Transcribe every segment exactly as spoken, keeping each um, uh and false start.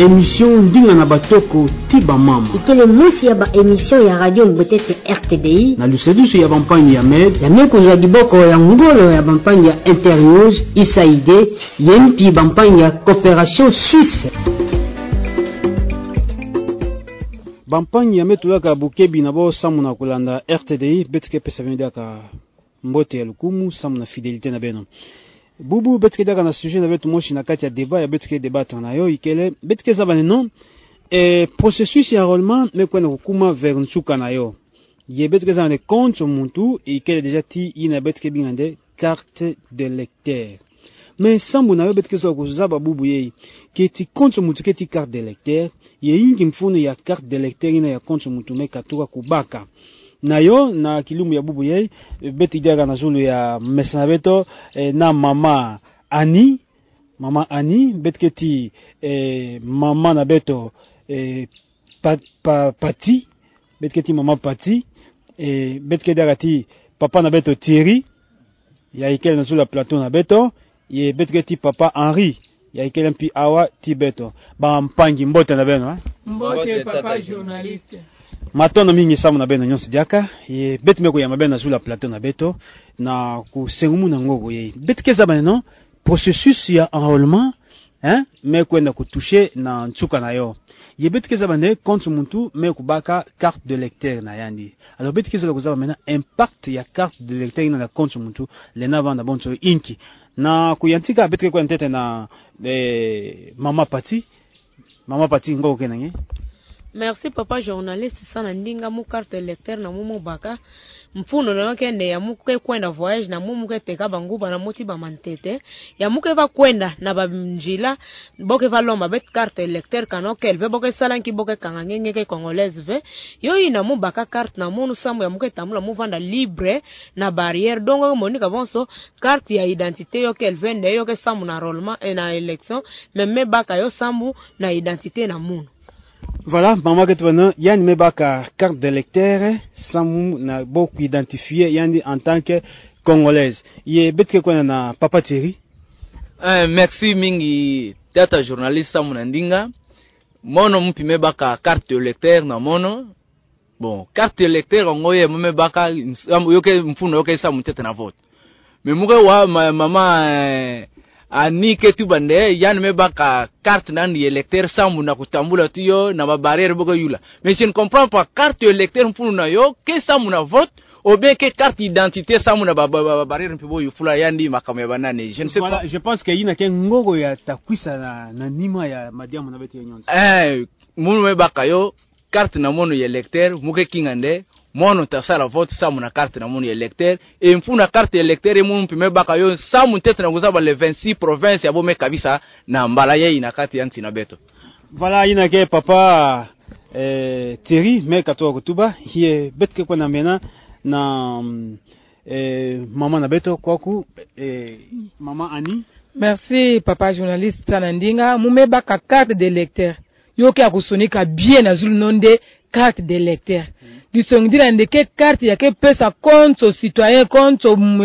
émission Ndinga na Batoko Tiba Mama. Ikele musi ya ba émission ya radio Mbetete R T D I. Na lusedusu ya bampani ya med. Ya meko ya diboko ya ngolo ya bampani ya Internews, Isaide, yempi bampani ya Coopération Suisse. Bampani ya metu yaka bukebi na bo samu na kulanda R T D I, betike pesa vende yaka mbote ya lukumu, samu na fidélité na beno. Bubu betike daka na sujet na betu moshi na kati ya débat ya betike débat na yo ikele betike zabane non e processus ya enrôlement me kwena kukuma vers nsuka na yo ye betike zabane compte muntu ikele déjà ti ina betike bingande carte de lecteur mais sambu na yo betike zo kuzaba bubu ye keti compte muntu keti carte de lecteur ye ingi mfuno ya carte de lecteur ina ya compte muntu me katuka kubaka na yo na kilumu ya bubu yei beti jaga na zulu ya mesna beto eh, na mama Ani mama Ani betketi eh, mama na beto eh, pa, pa, pati betketi mama pati eh, betketi jaga ti papa na beto Thierry ya ikel na zulu ya plateau na beto ye betketi papa Henri ya ikel mpi awa ti beto ba mpangi mbote na beno eh? Mbote papa journaliste matono mingi samu na beno nyonso diaka ye beti meko ya mabena sur la plateau na beto na ku sengumu na ngogo ye beti keza bano processus ya enrôlement hein me kwenda ku toucher na nchuka na yo ye beti keza bane compte muntu me ku baka carte de lecteur na yandi alors beti keza ku zaba mena impact ya carte de lecteur na compte muntu le na vanda bonso inki na ku yantika beti ko ntete na eh, mama pati mama pati ngogo kenange. Merci papa journaliste sana ndinga mu carte lecteur na mumu baka mfuno na kende ya muke kwenda voyage na mumu ke teka banguba na moti ba mantete ya muke va kwenda na ba njila boke va lomba bet carte lecteur kano kelve boke salanki boke kangangenge ke congolaise ve yo ina mu baka carte na munu samu ya muke tamula mu vanda libre na barrière dongo monika bonso carte ya identité yo kelve ne yo ke samu na enrôlement et na élection même baka yo samu na identité na munu. Voilà, maman que tu vois, yann me baka carte de lecteur, samu na beaucoup identifié yann en tant que congolaise. Yé betke quoi na papa Thierry. Eh, merci mingi tata journaliste samu na ndinga. Mono mpi me baka carte de lecteur na mono. Bon, carte de lecteur ngoye me baka yoke mfuno yoke samu tete na vote. Me muke wa ma, mama eh, ani ketu bande yan me baka carte nandi électeur sambu na kutambula tiyo na barrière boko yula mais je ne comprends pas carte électeur mfulu na yo ke sambu na vote ou bien que carte identité sambu na barrière mpibo yufula yandi makame banane je ne sais voilà, pas je pense que yina ke ngogo ya takwisa na, na nima ya madiamu na beti nyonso eh munu me baka yo carte na mono électeur muke kingande mono tasala vote samu na carte na mono électeur et mfuna carte électeur e mono mpime baka yo samu tete na kuzaba le vingt-six provinces ya bome kabisa na mbala ye ina kati ya ntina beto. Voilà ina ke papa eh, Thierry me katoa kutuba hiye betke kwa na mena na eh, mama na beto kwaku eh, mama Ani. Merci papa journaliste Sanandinga mume baka carte de lecteur yoke akusonika bien na zulu nonde carte de lecteur du songdira ndeke carte ya ke pesa compte citoyen compte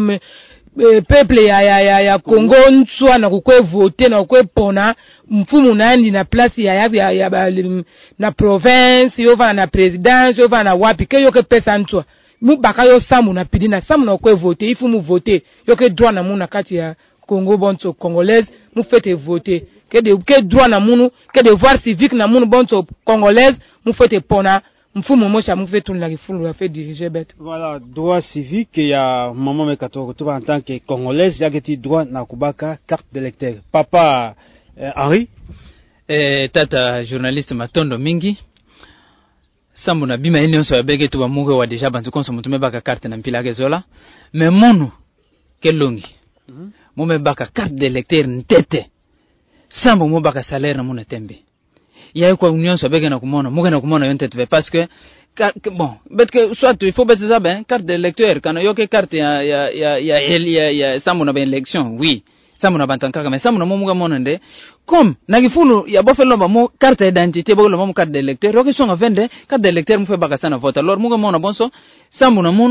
peuple ya ya ya ya Congo nswa na kukwe voter na kukwe pona mfumu nandi na place ya ya ya ba, na province yo va na présidence yo va na wapi ke yo ke pesa nswa mu baka yo samu na pidi na samu na kukwe voter ifu mu voter yo ke droit na mu na kati ya Congo bonto congolaise mu fete voter que de que droit na munu que devoir civique na munu bonto congolaise mu fete pona mfumu mosha mu fait tout la fulu a fait diriger bet. Voilà, droit civique ya maman me katoko tu en tant que congolaise ya keti droit na kubaka carte de lecteur. Papa euh, Henri eh tata journaliste matondo mingi sambu na bima ene so abege tu bamuge wa deja bantu konso mutume baka carte na mpila gezola mais monu kelongi mm -hmm. mume baka carte de lecteur ntete sambu mu baka salaire na muna tembe ya kwa union so bege na kumona muge na kumona yonte tve parce que car, bon bet que soit il faut bet ça ben carte de lecteur kana yoke carte ya ya ya ya ya, ya sambu na ben élection oui sambu na bantanka mais sambu na muga monande comme nagifunu ya bofelomba mo carte d'identité bo lo mo carte de lecteur yoke songa vende carte de lecteur mu fe baka sana vote alors muga mona bonso sambu na munu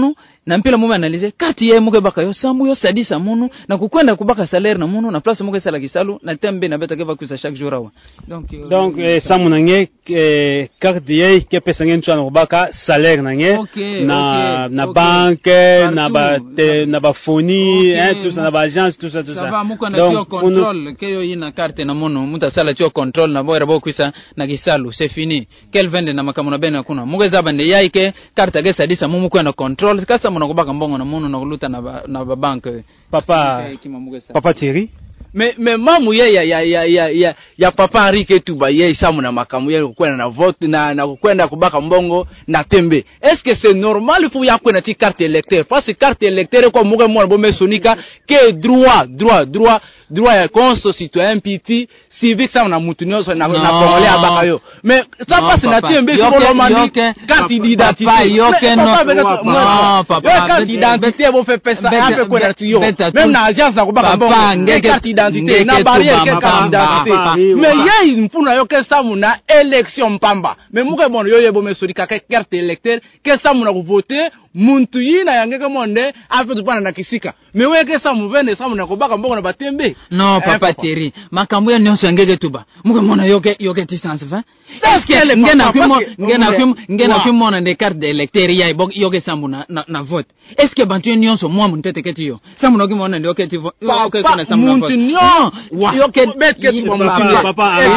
na mpila mume analyser kati ye muke baka yo sambu yo sadisa munu na kukwenda kubaka salaire na munu na place muke sala kisalu na tembe na beta ke bakusa chaque jour awa donc euh, donc eh, samu nange eh, carte ye ke pesa nge ntwana kubaka salaire nange okay, na okay, na okay. banque na ba te, na, na ba fourni okay, hein tout ça na ba agence tout ça tout ça ça va muko na tio contrôle ke yo ina carte na munu muta sala tio contrôle na boera bokuisa na kisalu c'est fini quel vende na makamuna bena kuna muke zabande yaike carte ge sadisa mumu kwenda contrôle kasa muna kubaka mbongo na munu na kuluta na ba, na ba banque papa papa Thierry mais mais mamu ye ya ya ya ya ya, ya papa Henrique Tuba ye samu na makamu ye kwenda na vote na na kwenda kubaka mbongo na tembe est-ce que c'est normal il faut ya kwenda ti carte électeur parce que carte électeur ko muge mo bo mesonika que droit droit droit droit ya konso citoyen piti civique ça na mutunyo so na na congolais abaka yo mais ça passe na tembe ko lo mandi carte d'identité yoke no non papa carte d'identité bo fait pesa un peu kwenda ti yo même na agence na kubaka mbongo carte d'identité na barrière que carte d'identité mais yeye mfuna yo ke samu na élection mpamba mais muke bono yo yebo mesolika ke carte électeur ke samu na voter muntu yina yangeke monde afetu pana na kisika mais we ke samu vende samu na kubaka mbongo na batembe non papa Thierry makambo ya nyonso ngeke tuba muke mona yoke yoke distance vingt est-ce que ngena kwimo ngena kwimo ngena kwimo na de carte d'électeur ya yoke samu na na vote est-ce que bantu nyonso mwa muntete keti yo samu no kimona de yoke tivo yoke kuna samu na vote muntu yoke betke tuba papa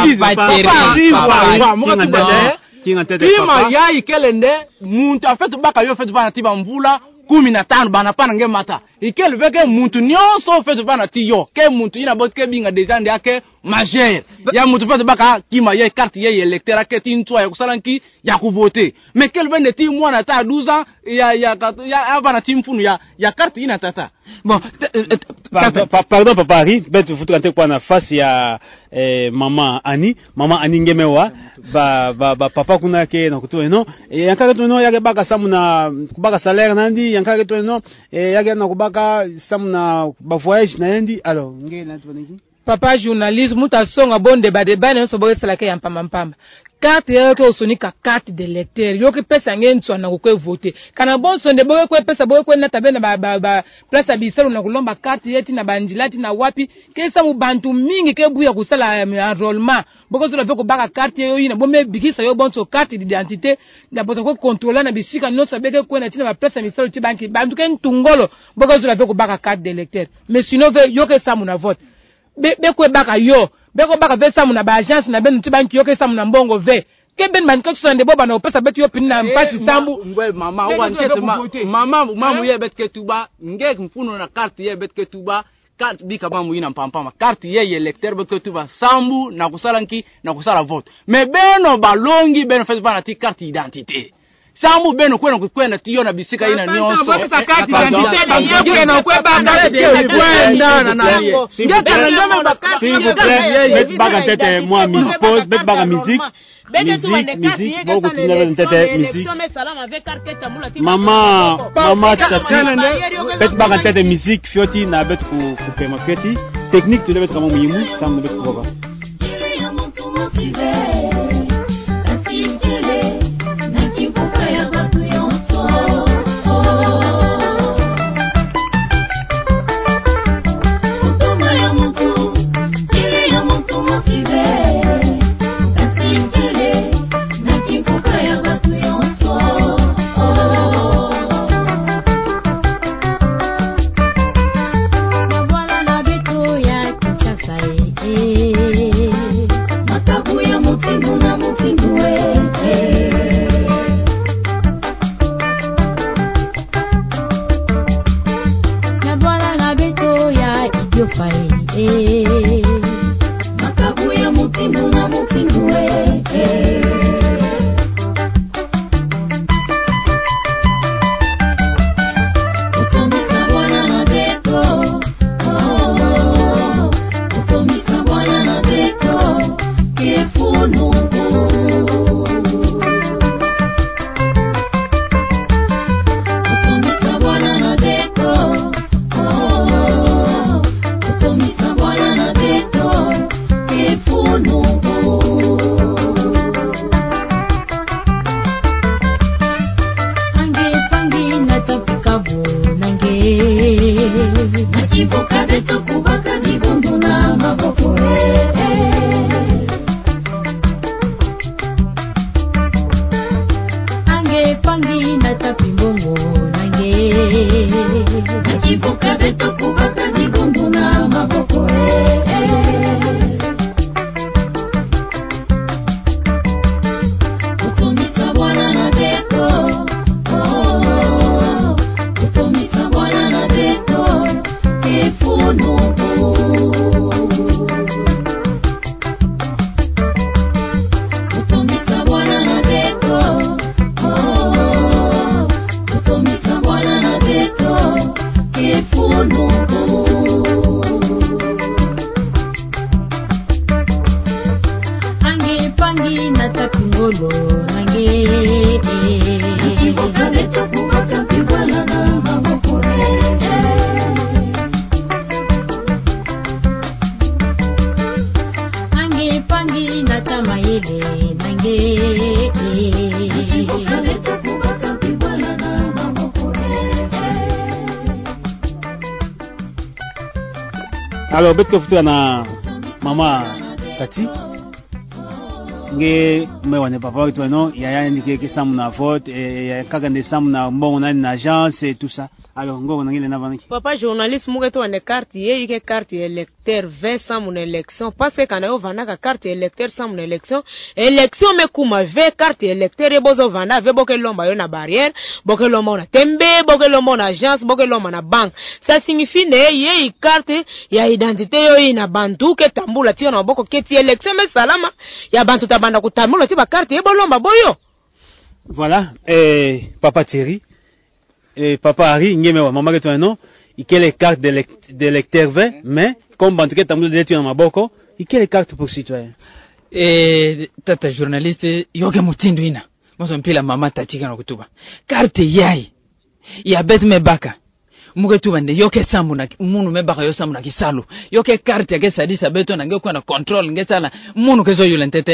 papa Kima ya ikelende muntu afetu baka yo fetu bana tiba mvula kumi na tano bana pana nge mata ikele veke muntu nyonso fetu bana tiyo ke muntu ina bot ke binga deja ndi ake majeur ya muntu fetu baka kima ya carte ya électeur ke tintwa ya kusalanki ya kuvoter mais quel vende ti mwana ta douze ans ya ya ya avana timfunu ya ya carte ina tata bon pardon papa Ari betu futu kante kwa na face ya eh, mama Ani mama Ani ngemewa ba ba, ba papa kuna ke na kutu no e yankaka to no yake baka samu na kubaka salaire nandi yankaka to no e yake na kubaka samu na ba voyage na ndi alors nge na tubaniki papa journaliste muta songa bonde ba de bana so boye sala ke ya mpamba mpamba carte yake usonika carte de lecteur yoke pesa ngentwa na kokwe voter kana bon sonde boye kwe pesa boye kwe na tabena ba ba, ba place bisalo na kulomba carte yeti na banjilati na wapi kesa mu bantu mingi ke buya kusala enrôlement boko zo lave ko baka carte yo ina bombe bikisa yo bonso carte d'identité na boto ko contrôler na bisika no sabeke kwe na tina ba place misalo ti banki bantu ke ntungolo boko zo lave ko baka carte de lecteur mais sinon ve yoke samu na vote be be kwe baka yo beko baka ve samu na ba agence na benu ti banki yoke samu na mbongo ve ke ben man ko sande boba na opesa betu yo pinna mpashi sambu ngwe mama wa nkete mama mama ye betke tuba nge mfuno na carte ye betke tuba carte bika mamu ina mpampama carte ye électeur betke tuba sambu na kusalanki na kusala vote mais beno balongi beno fait bana ti carte d'identité sambu beno kwena kwenda tiyo na bisika ina nyonso baka carte d'identité bangi na kwe baka de kwenda na na ngeka na ndome baka s'il vous plaît bet baka tete moi mi pause bet baka musique musique musique beaucoup de tete musique mama mama tati bet baka tete musique fioti na bet ku couper ma fioti technique tu le bet kama muhimu sambu bet ku baba Matabu ya mutima pangi na tapingolo nange Ange pangi na tamayele nange Alors beto futu na mama Tati nge me wane papa wetu no ya ya ndike ke samu na vote et ya kaka nde samu na mbongo na na agence et tout ça. Alors ngo na ngile na vanaki papa journaliste mugeto wane carte ye ike carte électeur vingt samu na élection parce que kana yo vanaka carte électeur samu na élection élection me kuma ve carte électeur e bozo vana ve boke lomba yo na barrière boke lomba na tembe boke lomba na agence boke lomba na banque ça signifie ne ye i carte ya identité yo ina bantu ke tambula tio na boko ke ti élection me salama ya bantu tabanda kutambula ti ba carte e bolomba boyo. Voilà eh papa Thierry et papa Harry ngeme wa mama keto no ikele carte d'électeur vingt mais comme bantu ke tambula de tio na maboko ikele carte pour citoyen. Eh tata journaliste yoke mutindo ina mozo mpila mama tatika na kutuba carte yai ya bet me baka mugetu bande yoke sambu na munu me baka yo sambu na kisalu yoke carte yake sadisa beto na ngeko na control ngetala munu kezo yulentete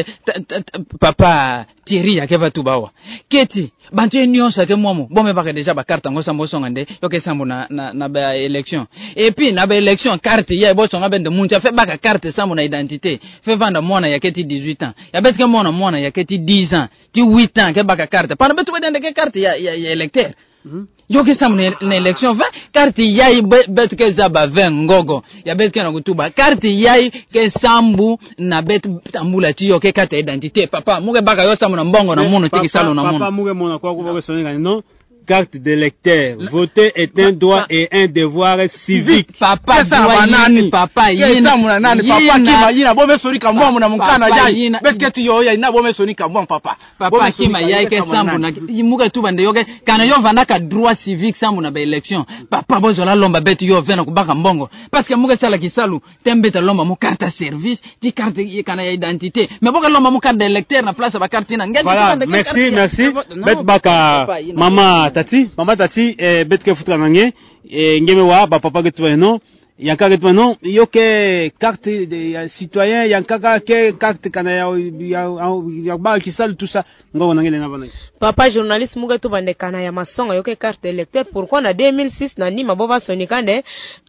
papa Thierry yake batu bawa keti bantu nyonso ke momo bombe baka deja ba carte ngo sambo songande yoke sambu na na, na ba election et puis na ba election carte ya bo songa bende munja fe baka carte sambu na identité fe vanda mona yake ti dix-huit ans ya bet ke mona mona yake ti dix ans ti huit ans ke baka carte pana betu bende ke carte ya ya, ya électeur. Mm-hmm. Yoke samu na election va carte yai bet ke zaba vingt ngogo ya bet ke na kutuba carte yai ke sambu na bet tambula ti yoke carte identité papa muge baka yo samu na mbongo na munu tiki salo na munu papa muge mona kwa kwa soninga non carte d'électeur voter est un droit et un devoir civique papa nani papa yina muna nani papa kima yina bombe sori kamwa muna mukana yai betketi yo ya ina bombe sori kamwa papa papa kima yai ke sambu na muge tuba nde yoke kana yo vanaka droit civique sambu na ba election papa bozo la lomba beti yo vena kubaka mbongo parce que muge sala kisalu tembeta lomba mu carte service ti carte kana ya identité mais boka lomba mu carte d'électeur na place ba carte na ngende voilà merci merci bet baka mama Tati, mama Tati, eh, betke futra nange, eh, ngeme wa, ba papa getu no, yanka getu no, yoke carte de citoyen, yanka ke carte kana ya ya ya ba kisal tout ça, ngo nange le na bana. Papa journaliste mugetu bande kana ya masonga yoke carte électeur pourquoi na deux mille six na nima boba sonikande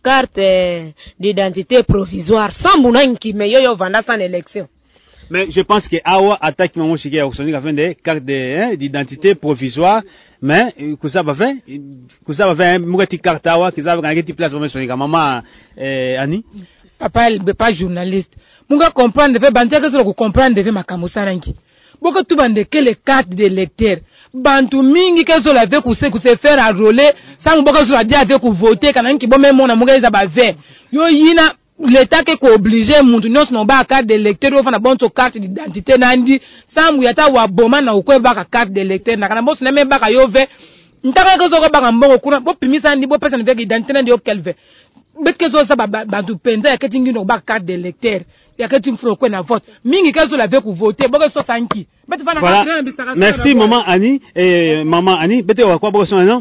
carte d'identité provisoire sambu na nkime yoyo vanda san élection. Mais je pense que Awa attaque mon chiquet au Sonic afin de carte d'identité provisoire, mais que ça va faire, que ça va faire, moi qui carte Awa, qui ça va gagner place pour Sonic. Maman Annie, papa il n'est pas journaliste. Moi comprendre, fait banter que ça vous comprendre de ma camosarangi. Beaucoup tout bande que les cartes de lecteur. Bantu mingi que ça la fait que c'est que c'est faire enrôler, sans beaucoup sur la dire avec que voter quand même qui bon même mon amour ils a fait. Yo yina l'état qui est obligé muntu nyonso no ba carte d'électeur ofana na bonto carte d'identité nandi sambu yata wa boma na ukwe ba carte d'électeur na kana boso na me ba ka yove ntaka ko zo ba mbongo kuna bo pimisa ndi bo pesa na veki identité nandi okelve betke zo sa ba bantu penza ya ketingi no ba carte d'électeur ya ketin fro ko na vote mingi kezo la veku voter bo so sanki bet fana voilà. Merci maman Annie et maman Annie bete wa kwa bo so non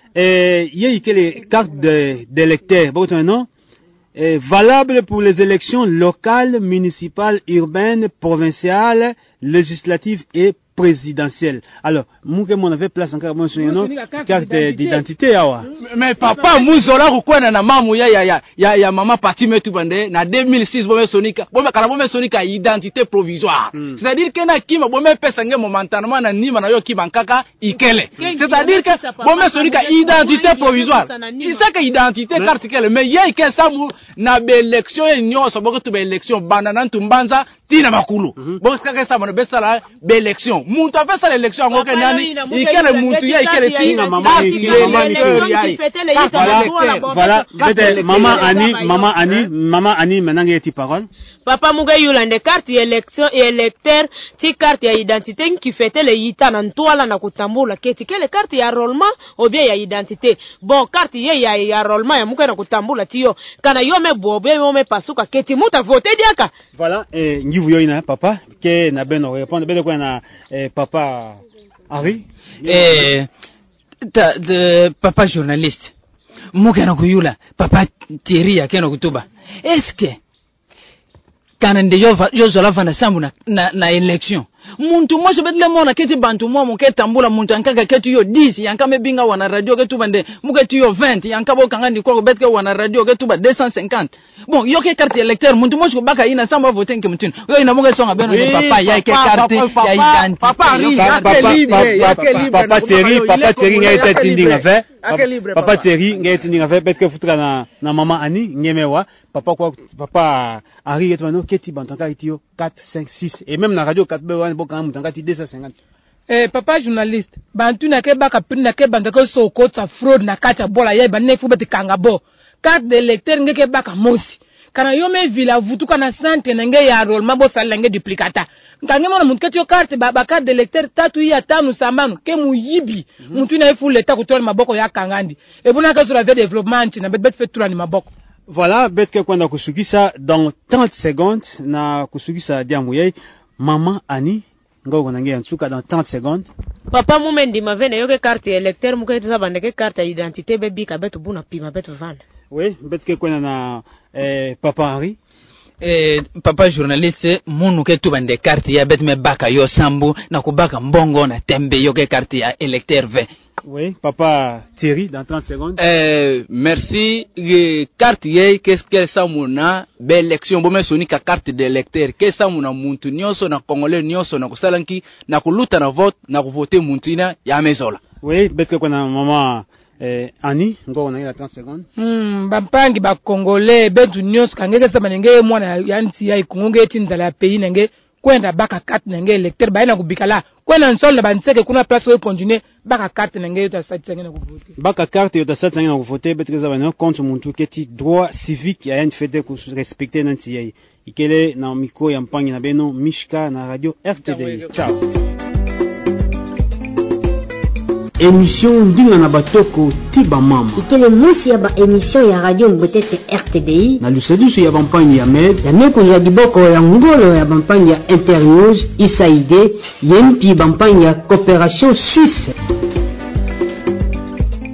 eh yé que les cartes d'électeur bo so non est valable pour les élections locales, municipales, urbaines, provinciales, législatives et présidentielle. Alors, nous que mon avait place encore mon souvenir carte d'identité awa. Mais papa muzola kukwenda na mamu ya ya ya ya mama parti metu bande na deux mille six bombe sonika. Bombe kana bombe sonika identité provisoire. Mm. C'est-à-dire que na kima bombe pesa nge momentanément na nima na yo kima nkaka ikele. C'est-à-dire que bombe sonika identité provisoire. C'est que identité carte kele mais yé ke samu na be élection nyonso boko tu be élection banana ntumbanza tina makulu. Bon c'est que ça mo be sala be élection. Muntu a fait ça l'élection en aucun nani ikele muntu ya ikele tina maman voilà voilà maman Annie maman Annie maman Annie maintenant il y a une parole papa muge yulande carte ya élection et électeur ti carte ya identité qui fête le yita na ntwala na kutambula keti kele carte ya enrôlement ou bien ya identité bon carte ye ya ya enrôlement ya muke na kutambula tiyo kana yo me bobe yo me pasuka keti muta voter diaka. Voilà, et ngivu yo ina papa ke na beno répondre bele ko na eh, papa Henri eh ta de papa journaliste muke na kuyula papa Thierry akena kutuba est-ce que kana nde yo yo zola vana sambu na na, na election muntu mmoja betle mona keti bantu mwa muke tambula muntu ankaka keti yo dix yanka mebinga wana radio ketu bande muke tu yo vingt yanka bo kanga ndiko betke wana radio ketu ba deux cent cinquante bon yo ke carte électeur muntu mmoja baka ina samba voter nke mutino yo ina muke songa beno de papa ya ke carte ya identité papa papa Thierry papa Thierry ngete tindinga fe papa Thierry ngete tindinga fe betke futra na na mama Ani ngemewa papa quoi papa Henri et toi keti bantanka itio quatre cinq six et même na radio quatre be boka mutanga ti deux cent cinquante. Eh papa journaliste bantu na ke baka pina ke bandaka so ko tsa fraud na kacha bola ye banne fu beti kanga bo carte d'électeur ngeke baka mosi kana yo me vila vutu kana centre nge ya enrôlement bo sala nge duplicata ngange mona muntu ketio carte ba carte d'électeur tatu ya tanu samanu ke muyibi muntu na ifu leta kutola maboko ya kangandi e bona ka sur la développement na bet bet fait tourner maboko. Voilà, betke kwenda kusukisa dans trente secondes na kusukisa diamuyei maman Ani ngo nangea nsuka dans trente secondes. Papa mumendi mavene yoke carte électeur muke tsa bandeke carte identité bebi ka betu buna pima betu vanda. Oui, betke kwenda na eh, papa Henri. Eh, papa journaliste munu ke tu bande carte ya bet me baka yo sambu na kubaka mbongo na tembe yoke carte ya électeur ve. Oui, papa Thierry, dans trente secondes. Euh, merci. Carte yei, qu'est-ce que ça mouna? Belle élection, bon, mais soni ka carte d'électeur. Qu'est-ce que mouna muntu nyoso na congolais nyoso na kusalanki na kuluta na vote na kuvote muntina ya mezola. Oui, bête que na maman eh, Annie, ngo on a trente secondes. Hmm, bampangi ba congolais betu nyoso kangeke sa manenge mwana yanti ya ikunge tinzala ya pays nenge kwenda baka carte nenge électeur baina kubikala kwenda nsolo banseke kuna place we continuer baka carte nenge yota satsenga na kuvoter baka carte yota satsenga na kuvoter betreza bana contre muntu keti droit civique ya fete ku respecter nanti yai ikele na miko ya mpangi na beno Mishka na radio R T D. Ciao. Émission Ndinga na Batoko Tiba Mama. Ikele musi ya ba émission ya radio Mbotete R T D I. Na lusedusu ya bampani ya med. Ya meko ya diboko ya ngolo ya bampani ya Internews, Isaide, Yempi bampani ya Coopération Suisse.